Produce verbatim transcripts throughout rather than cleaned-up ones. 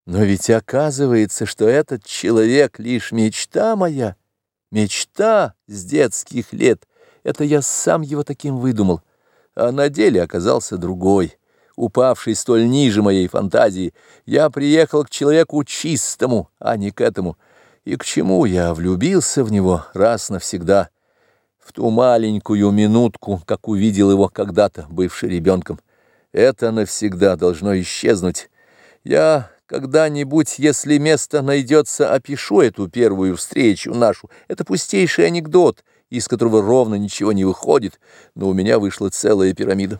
Но ведь оказывается, что этот человек — лишь мечта моя, мечта с детских лет. Это я сам его таким выдумал, а на деле оказался другой, упавший столь ниже моей фантазии. Я приехал к человеку чистому, а не к этому. И к чему я влюбился в него раз навсегда, в ту маленькую минутку, как увидел его когда-то, бывший ребенком. Это навсегда должно исчезнуть. Я когда-нибудь, если место найдется, опишу эту первую встречу нашу. Это пустейший анекдот, из которого ровно ничего не выходит, но у меня вышла целая пирамида.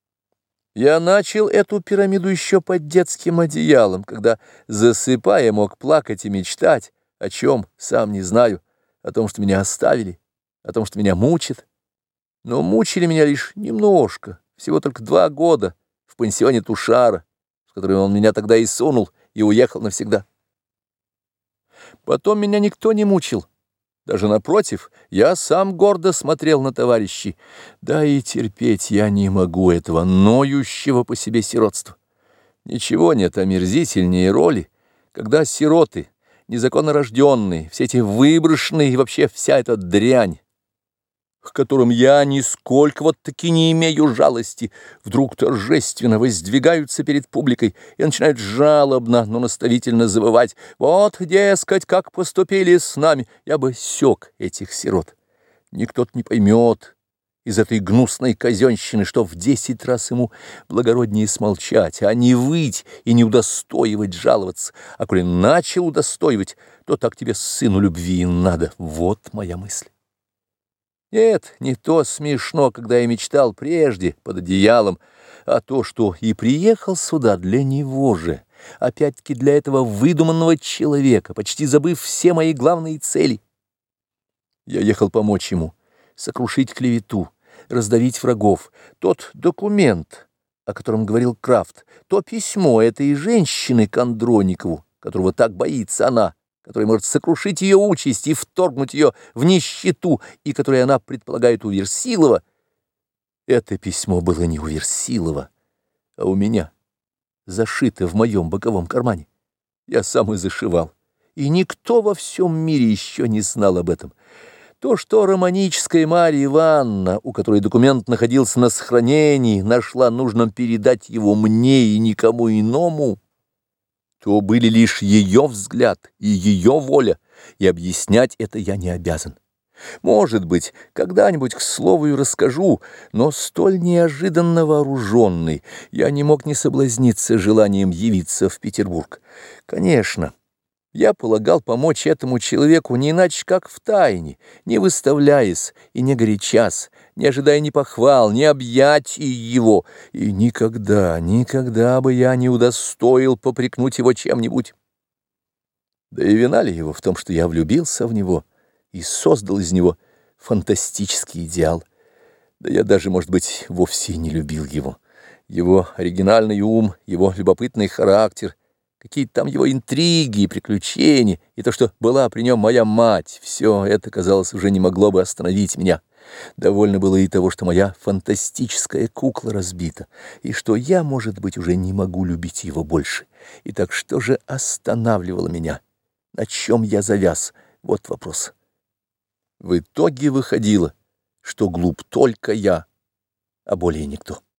Я начал эту пирамиду еще под детским одеялом, когда, засыпая, мог плакать и мечтать, о чем, сам не знаю, о том, что меня оставили, о том, что меня мучит. Но мучили меня лишь немножко, всего только два года в пансионе Тушара, в который он меня тогда и сунул, и уехал навсегда. Потом меня никто не мучил. Даже напротив, я сам гордо смотрел на товарищей. Да и терпеть я не могу этого ноющего по себе сиротства. Ничего нет омерзительнее роли, когда сироты, незаконно рожденные, все эти выброшенные и вообще вся эта дрянь, к которым я нисколько вот таки не имею жалости, вдруг торжественно воздвигаются перед публикой и начинают жалобно, но наставительно завывать: вот, дескать, как поступили с нами. Я бы сёк этих сирот. Никто-то не поймет из этой гнусной казенщины, что в десять раз ему благороднее смолчать, а не выть и не удостоивать жаловаться. А коли начал удостоивать, то так тебе, сыну, любви и надо. Вот моя мысль. Нет, не то смешно, когда я мечтал прежде под одеялом, а то, что и приехал сюда для него же, опять-таки для этого выдуманного человека, почти забыв все мои главные цели. Я ехал помочь ему, сокрушить клевету, раздавить врагов. Тот документ, о котором говорил Крафт, то письмо этой женщины к Андроникову, которого так боится она, который может сокрушить ее участь и вторгнуть ее в нищету, и которое она предполагает у Версилова. Это письмо было не у Версилова, а у меня, зашито в моем боковом кармане. Я сам и зашивал, и никто во всем мире еще не знал об этом. То, что романическая Марья Ивановна, у которой документ находился на сохранении, нашла нужным передать его мне и никому иному, то были лишь ее взгляд и ее воля, и объяснять это я не обязан. Может быть, когда-нибудь к слову и расскажу, но столь неожиданно вооруженный я не мог не соблазниться желанием явиться в Петербург. Конечно, я полагал помочь этому человеку не иначе, как втайне, не выставляясь и не горячась, не ожидая ни похвал, ни объятий его, и никогда, никогда бы я не удостоил попрекнуть его чем-нибудь. Да и вина ли его в том, что я влюбился в него и создал из него фантастический идеал? Да я даже, может быть, вовсе не любил его. Его оригинальный ум, его любопытный характер, какие-то там его интриги и приключения, и то, что была при нем моя мать, все это, казалось, уже не могло бы остановить меня. Довольно было и того, что моя фантастическая кукла разбита, и что я, может быть, уже не могу любить его больше. И так что же останавливало меня? На чем я завяз? Вот вопрос. В итоге выходило, что глуп только я, а более никто.